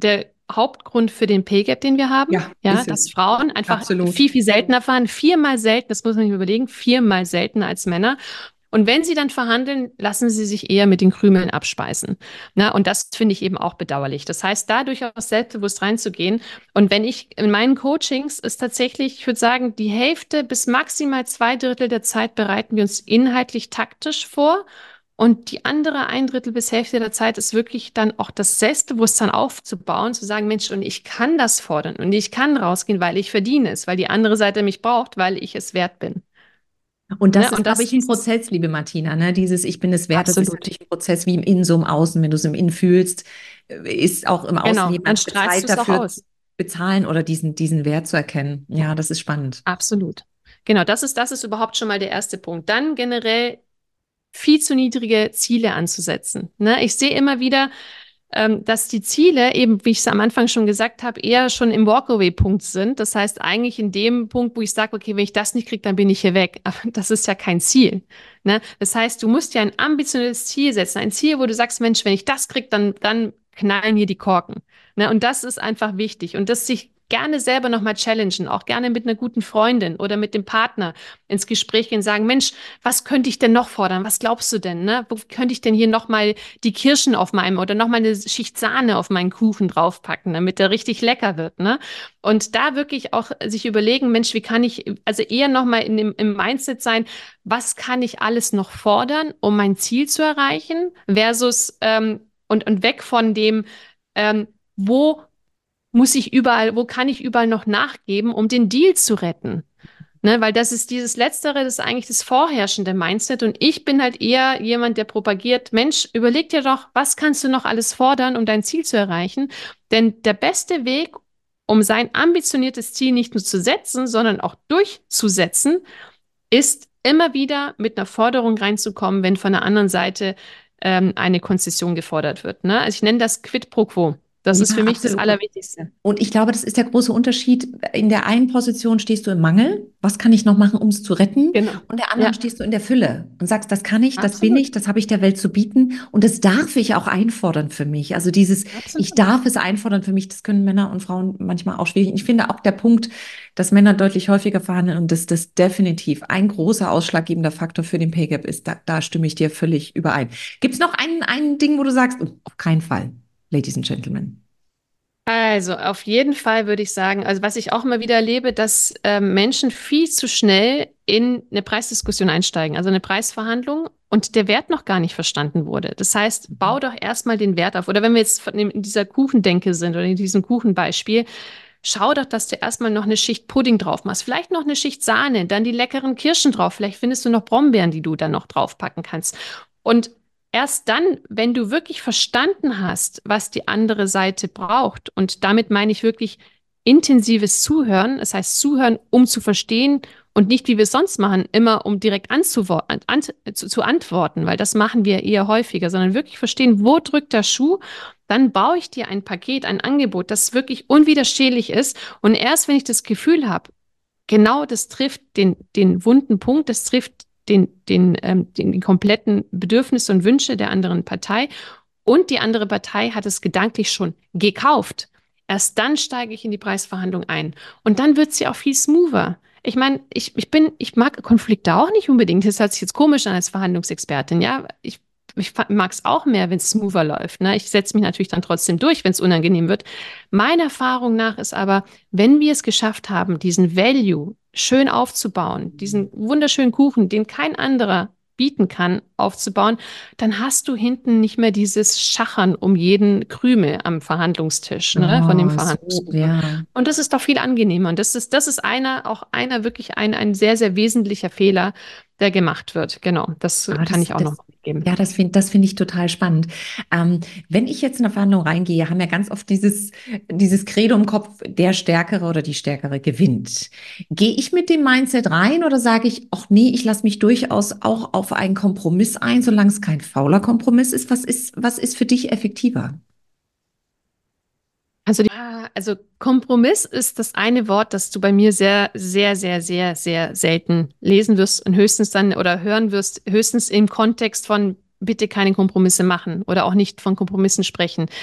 Hauptgrund für den Pay Gap, den wir haben. Ja, Ja, ist dass es. Frauen einfach Absolut. viel, viel seltener fahren, viermal selten, das muss man sich überlegen, viermal seltener als Männer. Und wenn sie dann verhandeln, lassen sie sich eher mit den Krümeln abspeisen. Na, und das finde ich eben auch bedauerlich. Das heißt, da durchaus selbstbewusst reinzugehen. Und wenn ich in meinen Coachings ist tatsächlich, ich würde sagen, die Hälfte bis maximal zwei Drittel der Zeit bereiten wir uns inhaltlich taktisch vor. Und die andere ein Drittel bis Hälfte der Zeit ist wirklich dann auch das Selbstbewusstsein aufzubauen, zu sagen, Mensch, und ich kann das fordern und ich kann rausgehen, weil ich verdiene es, weil die andere Seite mich braucht, weil ich es wert bin. Und das Ne? ist, Und glaube das ich, ein ist Prozess, liebe Martina, ne? Dieses Ich bin es wert, das ist absolut. natürlich ein Prozess wie im Innen, so im Außen. Wenn du es im Innen fühlst, äh, ist auch im Außen Genau, dann jemand strahlst du bezahlt es auch dafür zu aus. bezahlen oder diesen, diesen Wert zu erkennen. Ja, das ist spannend. Absolut. Genau, das ist, das ist überhaupt schon mal der erste Punkt. Dann generell viel zu niedrige Ziele anzusetzen. Ne? Ich sehe immer wieder, ähm, dass die Ziele, eben wie ich es am Anfang schon gesagt habe, eher schon im Walkaway-Punkt sind. Das heißt eigentlich in dem Punkt, wo ich sage, okay, wenn ich das nicht kriege, dann bin ich hier weg. Aber das ist ja kein Ziel. Ne? Das heißt, du musst ja ein ambitioniertes Ziel setzen. Ein Ziel, wo du sagst, Mensch, wenn ich das kriege, dann, dann knallen hier die Korken. Ne? Und das ist einfach wichtig. Und das sich gerne selber nochmal challengen, auch gerne mit einer guten Freundin oder mit dem Partner ins Gespräch gehen und sagen, Mensch, was könnte ich denn noch fordern? Was glaubst du denn? Ne? Wo könnte ich denn hier nochmal die Kirschen auf meinem oder nochmal eine Schicht Sahne auf meinen Kuchen draufpacken, damit der richtig lecker wird? Ne? Und da wirklich auch sich überlegen, Mensch, wie kann ich, also eher nochmal in dem, im Mindset sein, was kann ich alles noch fordern, um mein Ziel zu erreichen, versus ähm, und, und weg von dem, ähm, wo muss ich überall, wo kann ich überall noch nachgeben, um den Deal zu retten? Ne, weil das ist dieses Letztere, das ist eigentlich das vorherrschende Mindset. Und ich bin halt eher jemand, der propagiert, Mensch, überleg dir doch, was kannst du noch alles fordern, um dein Ziel zu erreichen? Denn der beste Weg, um sein ambitioniertes Ziel nicht nur zu setzen, sondern auch durchzusetzen, ist immer wieder mit einer Forderung reinzukommen, wenn von der anderen Seite ähm, eine Konzession gefordert wird. Ne? Also ich nenne das Quid pro quo. Das ist Ja, für mich das absolut. Allerwichtigste. Und ich glaube, das ist der große Unterschied. In der einen Position stehst du im Mangel. Was kann ich noch machen, um es zu retten? Genau. Und der anderen Ja, stehst du in der Fülle und sagst, das kann ich, das bin absolut. ich, das habe ich der Welt zu bieten. Und das darf ich auch einfordern für mich. Also dieses, ich Absolut. darf es einfordern für mich, das können Männer und Frauen manchmal auch schwierig. Ich finde auch der Punkt, dass Männer deutlich häufiger verhandeln und dass das definitiv ein großer ausschlaggebender Faktor für den Pay Gap ist. Da, da stimme ich dir völlig überein. Gibt es noch ein, ein Ding, wo du sagst, oh, auf keinen Fall, Ladies and Gentlemen? Also auf jeden Fall würde ich sagen, also was ich auch immer wieder erlebe, dass ähm, Menschen viel zu schnell in eine Preisdiskussion einsteigen, also eine Preisverhandlung und der Wert noch gar nicht verstanden wurde. Das heißt, bau doch erstmal den Wert auf. Oder wenn wir jetzt von dem- in dieser Kuchendenke sind oder in diesem Kuchenbeispiel, schau doch, dass du erstmal noch eine Schicht Pudding drauf machst, vielleicht noch eine Schicht Sahne, dann die leckeren Kirschen drauf, vielleicht findest du noch Brombeeren, die du dann noch draufpacken kannst. Und erst dann, wenn du wirklich verstanden hast, was die andere Seite braucht, und damit meine ich wirklich intensives Zuhören, das heißt Zuhören, um zu verstehen und nicht, wie wir es sonst machen, immer um direkt anzuwo- an, an, zu, zu antworten, weil das machen wir eher häufiger, sondern wirklich verstehen, wo drückt der Schuh, dann baue ich dir ein Paket, ein Angebot, das wirklich unwiderstehlich ist. Und erst wenn ich das Gefühl habe, genau das trifft den, den wunden Punkt, das trifft den, den, ähm, den, die kompletten Bedürfnisse und Wünsche der anderen Partei und die andere Partei hat es gedanklich schon gekauft. Erst dann steige ich in die Preisverhandlung ein. Und dann wird sie auch viel smoother. Ich meine, ich, ich bin, ich mag Konflikte auch nicht unbedingt. Das hört sich jetzt komisch an als Verhandlungsexpertin, ja. Ich, ich mag es auch mehr, wenn es smoother läuft. Ne? Ich setze mich natürlich dann trotzdem durch, wenn es unangenehm wird. Meiner Erfahrung nach ist aber, wenn wir es geschafft haben, diesen Value schön aufzubauen, diesen wunderschönen Kuchen, den kein anderer bieten kann, aufzubauen, dann hast du hinten nicht mehr dieses Schachern um jeden Krümel am Verhandlungstisch, ne, von dem Oh, so, Verhandlungskuchen. ja. Und das ist doch viel angenehmer. Und das ist, das ist einer, auch einer wirklich ein, ein sehr, sehr wesentlicher Fehler, der gemacht wird. Genau, das Ah, kann das, ich auch noch das, mitgeben. ja, das finde das finde ich total spannend. Ähm, wenn ich jetzt in eine Verhandlung reingehe, haben wir ganz oft dieses, dieses Credo im Kopf, der Stärkere oder die Stärkere gewinnt. Gehe ich mit dem Mindset rein oder sage ich, ach nee, ich lasse mich durchaus auch auf einen Kompromiss ein, solange es kein fauler Kompromiss ist? Was ist, was ist für dich effektiver? Also, die, ah, also Kompromiss ist das eine Wort, das du bei mir sehr, sehr, sehr, sehr, sehr selten lesen wirst und höchstens dann oder hören wirst, höchstens im Kontext von bitte keine Kompromisse machen oder auch nicht von Kompromissen sprechen.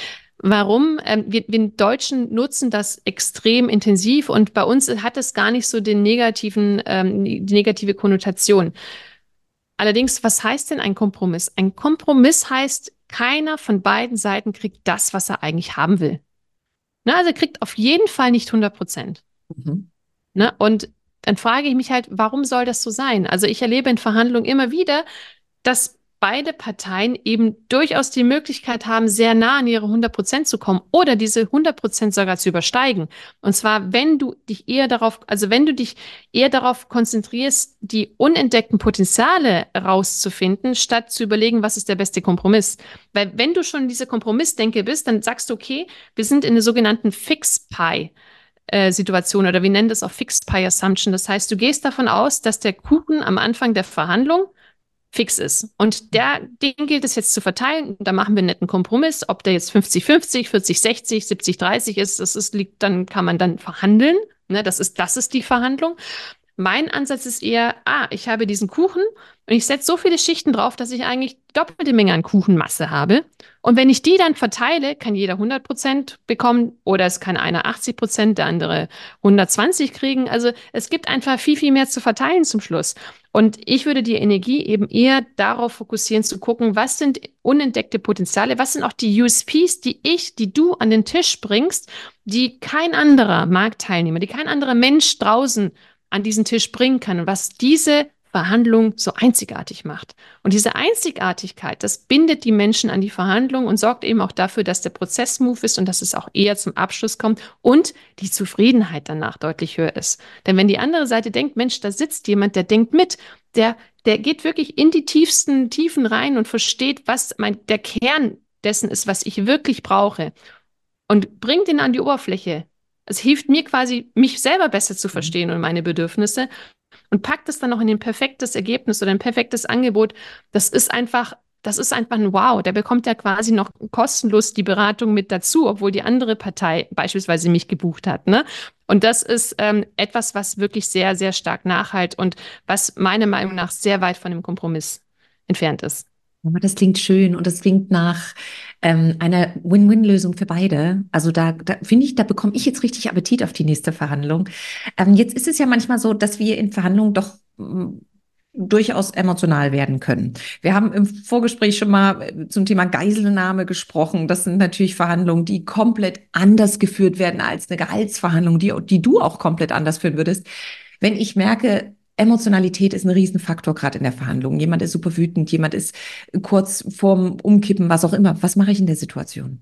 Warum? Ähm, wir, wir Deutschen nutzen das extrem intensiv und bei uns hat es gar nicht so den negativen, ähm, die negative Konnotation. Allerdings, was heißt denn ein Kompromiss? Ein Kompromiss heißt, keiner von beiden Seiten kriegt das, was er eigentlich haben will. Ne, also er kriegt auf jeden Fall nicht hundert Prozent. Mhm. Ne? Und dann frage ich mich halt, warum soll das so sein? Also ich erlebe in Verhandlungen immer wieder, dass beide Parteien eben durchaus die Möglichkeit haben, sehr nah an ihre hundert Prozent zu kommen oder diese hundert Prozent sogar zu übersteigen. Und zwar, wenn du dich eher darauf, also wenn du dich eher darauf konzentrierst, die unentdeckten Potenziale rauszufinden, statt zu überlegen, was ist der beste Kompromiss. Weil wenn du schon in dieser Kompromissdenke bist, dann sagst du, okay, wir sind in der sogenannten Fix-Pie. äh, Situation oder wir nennen das auch Fixed Pie Assumption. Das heißt, du gehst davon aus, dass der Kuchen am Anfang der Verhandlung fix ist. Und der, den gilt es jetzt zu verteilen. Da machen wir einen netten Kompromiss. Ob der jetzt fünfzig fünfzig, vierzig sechzig, siebzig dreißig ist, das ist, liegt, dann kann man dann verhandeln. Ne, das ist, das ist die Verhandlung. Mein Ansatz ist eher, ah, ich habe diesen Kuchen und ich setze so viele Schichten drauf, dass ich eigentlich doppelte Menge an Kuchenmasse habe. Und wenn ich die dann verteile, kann jeder hundert Prozent bekommen oder es kann einer achtzig Prozent, der andere hundertzwanzig kriegen. Also es gibt einfach viel, viel mehr zu verteilen zum Schluss. Und ich würde die Energie eben eher darauf fokussieren, zu gucken, was sind unentdeckte Potenziale, was sind auch die U S Ps, die ich, die du an den Tisch bringst, die kein anderer Marktteilnehmer, die kein anderer Mensch draußen an diesen Tisch bringen kann und was diese Verhandlung so einzigartig macht. Und diese Einzigartigkeit, das bindet die Menschen an die Verhandlung und sorgt eben auch dafür, dass der Prozess smooth ist und dass es auch eher zum Abschluss kommt und die Zufriedenheit danach deutlich höher ist. Denn wenn die andere Seite denkt, Mensch, da sitzt jemand, der denkt mit, der, der geht wirklich in die tiefsten Tiefen rein und versteht, was mein, der Kern dessen ist, was ich wirklich brauche und bringt ihn an die Oberfläche. Es hilft mir quasi, mich selber besser zu verstehen und meine Bedürfnisse und packt es dann noch in ein perfektes Ergebnis oder ein perfektes Angebot. Das ist einfach, das ist einfach ein Wow. Der bekommt ja quasi noch kostenlos die Beratung mit dazu, obwohl die andere Partei beispielsweise mich gebucht hat, ne? Und das ist ähm, etwas, was wirklich sehr, sehr stark nachhalt und was meiner Meinung nach sehr weit von dem Kompromiss entfernt ist. Aber das klingt schön und das klingt nach ähm, einer Win-Win-Lösung für beide. Also da, da finde ich, da bekomme ich jetzt richtig Appetit auf die nächste Verhandlung. Ähm, jetzt ist es ja manchmal so, dass wir in Verhandlungen doch mm, durchaus emotional werden können. Wir haben im Vorgespräch schon mal äh, zum Thema Geiselnahme gesprochen. Das sind natürlich Verhandlungen, die komplett anders geführt werden als eine Gehaltsverhandlung, die, die du auch komplett anders führen würdest. Wenn ich merke, Emotionalität ist ein Riesenfaktor gerade in der Verhandlung. Jemand ist super wütend, jemand ist kurz vorm Umkippen, was auch immer. Was mache ich in der Situation?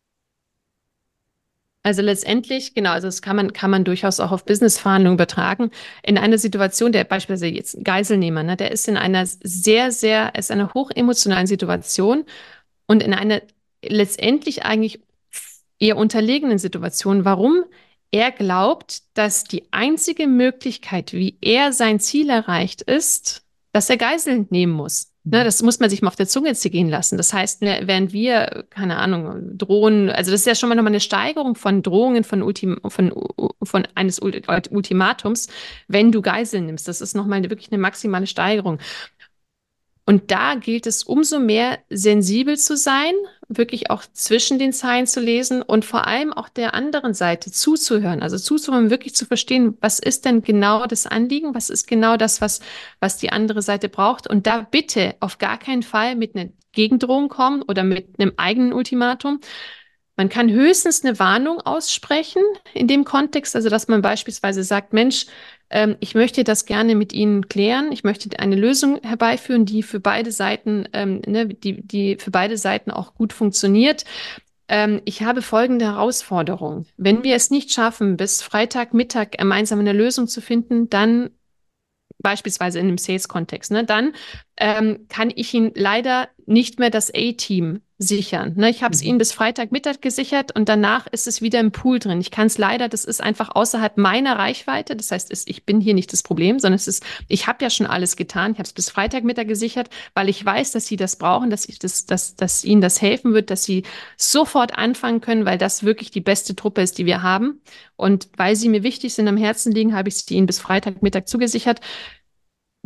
Also letztendlich, genau, also das kann man, kann man durchaus auch auf Businessverhandlungen übertragen. In einer Situation, der beispielsweise jetzt ein Geiselnehmer, ne, der ist in einer sehr, sehr, ist in einer hochemotionalen Situation und in einer letztendlich eigentlich eher unterlegenen Situation. Warum? Er glaubt, dass die einzige Möglichkeit, wie er sein Ziel erreicht, ist, dass er Geiseln nehmen muss. Ne, das muss man sich mal auf der Zunge zergehen lassen. Das heißt, während wir, keine Ahnung, drohen, also das ist ja schon mal nochmal eine Steigerung von Drohungen von, Ultim, von, von eines Ultimatums, wenn du Geiseln nimmst. Das ist nochmal eine, wirklich eine maximale Steigerung. Und da gilt es umso mehr sensibel zu sein, wirklich auch zwischen den Zeilen zu lesen und vor allem auch der anderen Seite zuzuhören. Also zuzuhören, wirklich zu verstehen, was ist denn genau das Anliegen, was ist genau das, was, was die andere Seite braucht. Und da bitte auf gar keinen Fall mit einer Gegendrohung kommen oder mit einem eigenen Ultimatum. Man kann höchstens eine Warnung aussprechen in dem Kontext, also dass man beispielsweise sagt, Mensch, ähm, ich möchte das gerne mit Ihnen klären. Ich möchte eine Lösung herbeiführen, die für beide Seiten, ähm, ne, die, die für beide Seiten auch gut funktioniert. Ähm, ich habe folgende Herausforderung. Wenn wir es nicht schaffen, bis Freitagmittag gemeinsam eine Lösung zu finden, dann beispielsweise in einem Sales-Kontext, ne, dann ähm, kann ich Ihnen leider nicht mehr das A-Team sichern. Ne, ich habe es mhm. Ihnen bis Freitagmittag gesichert und danach ist es wieder im Pool drin. Ich kann es leider, das ist einfach außerhalb meiner Reichweite. Das heißt, es, ich bin hier nicht das Problem, sondern es ist, ich habe ja schon alles getan. Ich habe es bis Freitagmittag gesichert, weil ich weiß, dass Sie das brauchen, dass ich das, dass, dass Ihnen das helfen wird, dass Sie sofort anfangen können, weil das wirklich die beste Truppe ist, die wir haben. Und weil Sie mir wichtig sind, am Herzen liegen, habe ich sie Ihnen bis Freitagmittag zugesichert. Wir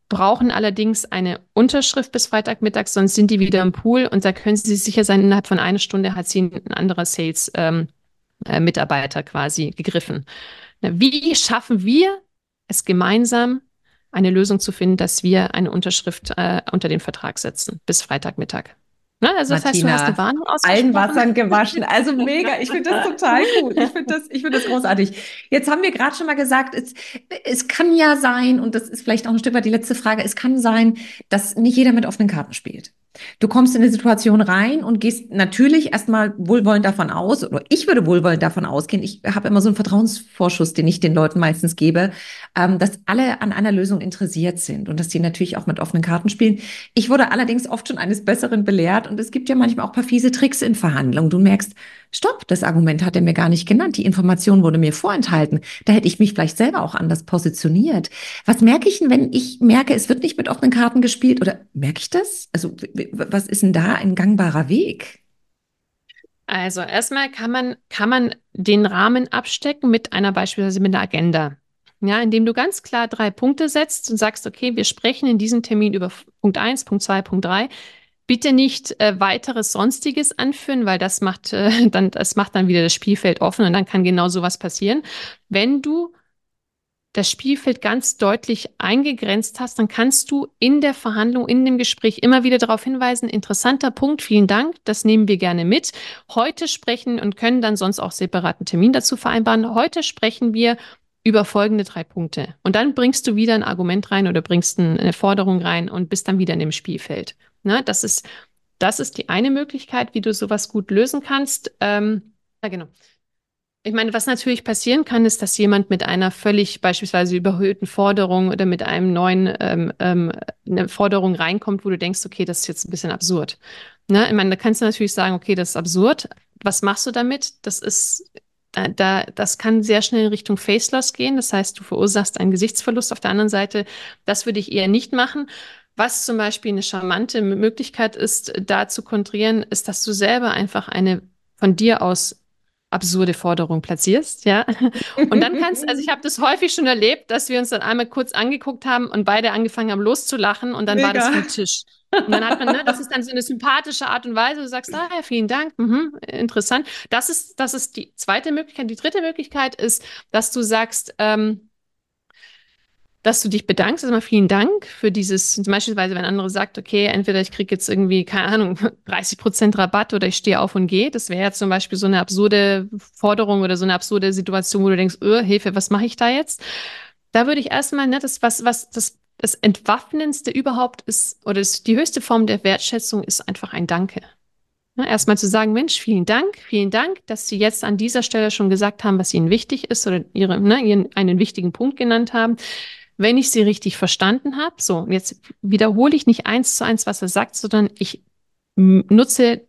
brauchen allerdings eine Unterschrift bis Freitagmittag, sonst sind die wieder im Pool und da können Sie sicher sein, innerhalb von einer Stunde hat sie ein anderer Sales ähm, äh, Mitarbeiter quasi gegriffen. Na, wie schaffen wir es gemeinsam, eine Lösung zu finden, dass wir eine Unterschrift äh, unter den Vertrag setzen bis Freitagmittag? Na, also das heißt, du hast eine Martina, Warnung allen ausgesprochen. Wassern gewaschen. Also mega. Ich finde das total gut. Ich finde das, ich finde das großartig. Jetzt haben wir gerade schon mal gesagt, es, es kann ja sein, und das ist vielleicht auch ein Stück weit die letzte Frage, es kann sein, dass nicht jeder mit offenen Karten spielt. Du kommst in eine Situation rein und gehst natürlich erstmal wohlwollend davon aus, oder ich würde wohlwollend davon ausgehen, ich habe immer so einen Vertrauensvorschuss, den ich den Leuten meistens gebe, ähm, dass alle an einer Lösung interessiert sind und dass die natürlich auch mit offenen Karten spielen. Ich wurde allerdings oft schon eines Besseren belehrt und es gibt ja manchmal auch ein paar fiese Tricks in Verhandlungen. Du merkst, stopp, das Argument hat er mir gar nicht genannt, die Information wurde mir vorenthalten. Da hätte ich mich vielleicht selber auch anders positioniert. Was merke ich denn, wenn ich merke, es wird nicht mit offenen Karten gespielt? Oder merke ich das? Also, was ist denn da ein gangbarer Weg? Also erstmal kann man, kann man den Rahmen abstecken mit einer beispielsweise mit einer Agenda. Ja, indem du ganz klar drei Punkte setzt und sagst, okay, wir sprechen in diesem Termin über Punkt eins, Punkt zwei, Punkt drei. Bitte nicht äh, weiteres Sonstiges anführen, weil das macht, äh, dann, das macht dann wieder das Spielfeld offen und dann kann genau sowas passieren. Wenn du das Spielfeld ganz deutlich eingegrenzt hast, dann kannst du in der Verhandlung, in dem Gespräch immer wieder darauf hinweisen, interessanter Punkt, vielen Dank, das nehmen wir gerne mit. Heute sprechen und können dann sonst auch separaten Termin dazu vereinbaren. Heute sprechen wir über folgende drei Punkte. Und dann bringst du wieder ein Argument rein oder bringst eine Forderung rein und bist dann wieder in dem Spielfeld. Na, das ist, das ist die eine Möglichkeit, wie du sowas gut lösen kannst. Ähm, ja, genau. Ich meine, was natürlich passieren kann, ist, dass jemand mit einer völlig beispielsweise überhöhten Forderung oder mit einem neuen ähm, ähm, eine Forderung reinkommt, wo du denkst, okay, das ist jetzt ein bisschen absurd. Ne? Ich meine, da kannst du natürlich sagen, okay, das ist absurd. Was machst du damit? Das ist, da, da, das kann sehr schnell in Richtung Face Loss gehen. Das heißt, du verursachst einen Gesichtsverlust auf der anderen Seite. Das würde ich eher nicht machen. Was zum Beispiel eine charmante Möglichkeit ist, da zu kontrieren, ist, dass du selber einfach eine von dir aus absurde Forderung platzierst, ja. Und dann kannst, also ich habe das häufig schon erlebt, dass wir uns dann einmal kurz angeguckt haben und beide angefangen haben loszulachen und dann Mega. war das vom Tisch. Und dann hat man, ne, das ist dann so eine sympathische Art und Weise, du sagst, ah, ja, vielen Dank, mhm, interessant. Das ist, das ist die zweite Möglichkeit. Die dritte Möglichkeit ist, dass du sagst, ähm, dass du dich bedankst, erstmal vielen Dank für dieses, zum Beispiel, wenn andere sagt, okay, entweder ich kriege jetzt irgendwie, keine Ahnung, dreißig Prozent Rabatt oder ich stehe auf und gehe. Das wäre ja zum Beispiel so eine absurde Forderung oder so eine absurde Situation, wo du denkst, oh, Hilfe, was mache ich da jetzt? Da würde ich erstmal, ne, das, was, was, das, das Entwaffnendste überhaupt ist, oder das, die höchste Form der Wertschätzung ist einfach ein Danke. Ne, erstmal zu sagen, Mensch, vielen Dank, vielen Dank, dass Sie jetzt an dieser Stelle schon gesagt haben, was Ihnen wichtig ist oder Ihre, ne, Ihren einen wichtigen Punkt genannt haben. Wenn ich Sie richtig verstanden habe, so, jetzt wiederhole ich nicht eins zu eins, was er sagt, sondern ich nutze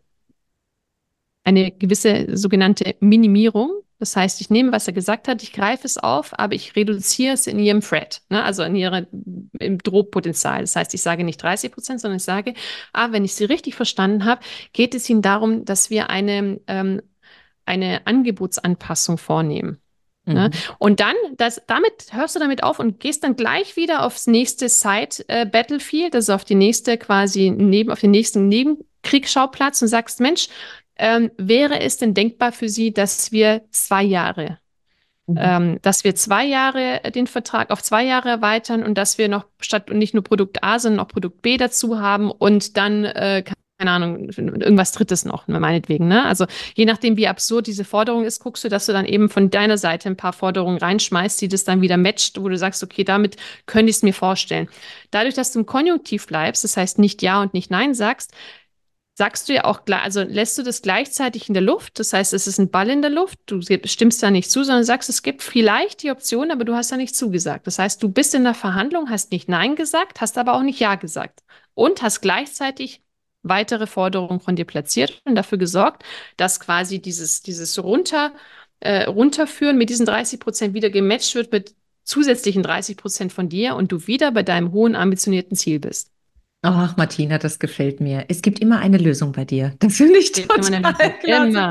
eine gewisse sogenannte Minimierung. Das heißt, ich nehme, was er gesagt hat, ich greife es auf, aber ich reduziere es in ihrem Threat, ne? Also in ihrem im Drohpotenzial. Das heißt, ich sage nicht dreißig Prozent, sondern ich sage, ah, wenn ich Sie richtig verstanden habe, geht es Ihnen darum, dass wir eine, ähm, eine Angebotsanpassung vornehmen. Ne? Mhm. Und dann, das, damit hörst du damit auf und gehst dann gleich wieder aufs nächste Side-Battlefield, also auf die nächste quasi neben, auf den nächsten Nebenkriegsschauplatz und sagst, Mensch, ähm, wäre es denn denkbar für Sie, dass wir zwei Jahre, Mhm. ähm, dass wir zwei Jahre den Vertrag auf zwei Jahre erweitern und dass wir noch statt nicht nur Produkt A, sondern auch Produkt B dazu haben und dann äh, keine Ahnung, irgendwas Drittes noch, meinetwegen, ne? Also je nachdem, wie absurd diese Forderung ist, guckst du, dass du dann eben von deiner Seite ein paar Forderungen reinschmeißt, die das dann wieder matcht, wo du sagst, okay, damit könnte ich es mir vorstellen. Dadurch, dass du im Konjunktiv bleibst, das heißt nicht Ja und nicht Nein sagst, sagst du ja auch, also lässt du das gleichzeitig in der Luft, das heißt, es ist ein Ball in der Luft, du stimmst da nicht zu, sondern sagst, es gibt vielleicht die Option, aber du hast da nicht zugesagt. Das heißt, du bist in der Verhandlung, hast nicht Nein gesagt, hast aber auch nicht Ja gesagt und hast gleichzeitig weitere Forderungen von dir platziert und dafür gesorgt, dass quasi dieses, dieses runter, äh, Runterführen mit diesen dreißig Prozent wieder gematcht wird mit zusätzlichen dreißig Prozent von dir und du wieder bei deinem hohen, ambitionierten Ziel bist. Ach, Martina, das gefällt mir. Es gibt immer eine Lösung bei dir. Das finde ich Immer total eine Lösung. klasse. Immer.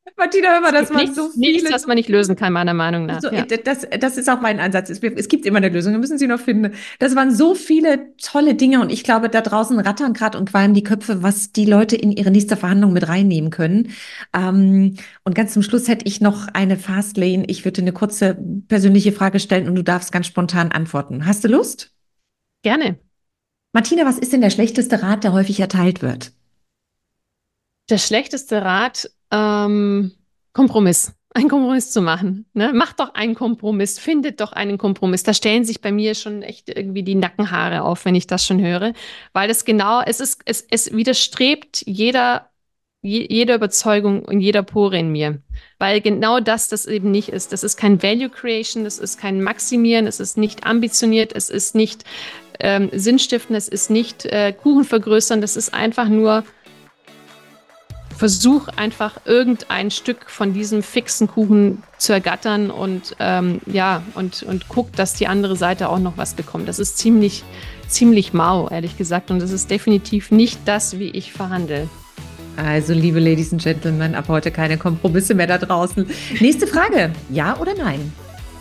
Martina, hör mal, Es das gibt waren so nichts, nichts, viele. was man nicht lösen kann, meiner Meinung nach. So, Ja. das, das ist auch mein Ansatz. Es, es gibt immer eine Lösung, wir müssen sie noch finden. Das waren so viele tolle Dinge und ich glaube, da draußen rattern gerade und qualmen die Köpfe, was die Leute in ihre nächste Verhandlung mit reinnehmen können. Ähm, und ganz zum Schluss hätte ich noch eine Fastlane. Ich würde eine kurze persönliche Frage stellen und du darfst ganz spontan antworten. Hast du Lust? Gerne. Martina, was ist denn der schlechteste Rat, der häufig erteilt wird? Der schlechteste Rat, ähm, Kompromiss. Einen Kompromiss zu machen. Ne? Macht doch einen Kompromiss, findet doch einen Kompromiss. Da stellen sich bei mir schon echt irgendwie die Nackenhaare auf, wenn ich das schon höre. Weil es genau, es ist, es, es widerstrebt jeder, je, jeder Überzeugung und jeder Pore in mir. Weil genau das das eben nicht ist. Das ist kein Value Creation, das ist kein Maximieren, es ist nicht ambitioniert, es ist nicht ähm, sinnstiftend, es ist nicht äh, Kuchen vergrößern, das ist einfach nur Versuch einfach irgendein Stück von diesem fixen Kuchen zu ergattern und ähm, ja, und, und guck, dass die andere Seite auch noch was bekommt. Das ist ziemlich, ziemlich mau, ehrlich gesagt. Und das ist definitiv nicht das, wie ich verhandle. Also, liebe Ladies and Gentlemen, ab heute keine Kompromisse mehr da draußen. Nächste Frage. Ja oder nein?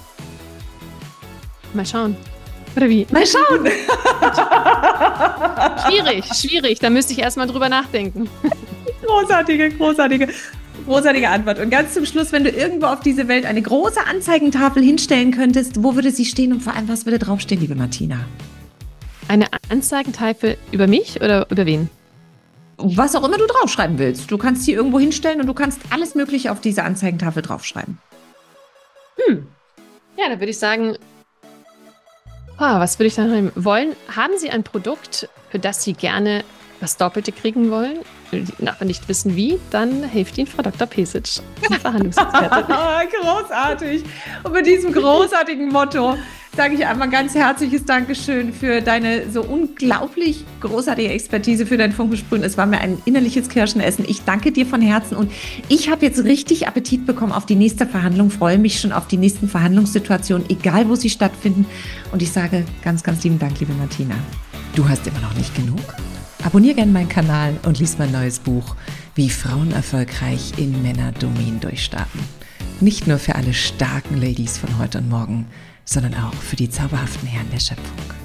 Mal schauen. Oder wie? Mal schauen. Schwierig, schwierig. Da müsste ich erstmal drüber nachdenken. Großartige, großartige, großartige Antwort. Und ganz zum Schluss, wenn du irgendwo auf diese Welt eine große Anzeigentafel hinstellen könntest, wo würde sie stehen und vor allem, was würde draufstehen, liebe Martina? Eine Anzeigentafel über mich oder über wen? Was auch immer du draufschreiben willst. Du kannst sie irgendwo hinstellen und du kannst alles Mögliche auf diese Anzeigentafel draufschreiben. Hm. Ja, dann würde ich sagen, oh, was würde ich dann wollen? Haben Sie ein Produkt, für das Sie gerne das Doppelte kriegen wollen, aber nicht wissen wie, dann hilft Ihnen Frau Doktor Pesic, Verhandlungsexpertin. Großartig. Und mit diesem großartigen Motto sage ich einmal ganz herzliches Dankeschön für deine so unglaublich großartige Expertise, für dein Funkensprühen. Es war mir ein innerliches Kirschenessen. Ich danke dir von Herzen und ich habe jetzt richtig Appetit bekommen auf die nächste Verhandlung, freue mich schon auf die nächsten Verhandlungssituationen, egal wo sie stattfinden. Und ich sage ganz, ganz lieben Dank, liebe Martina. Du hast immer noch nicht genug? Abonnier gerne meinen Kanal und lies mein neues Buch, wie Frauen erfolgreich in Männerdomänen durchstarten. Nicht nur für alle starken Ladies von heute und morgen, sondern auch für die zauberhaften Herren der Schöpfung.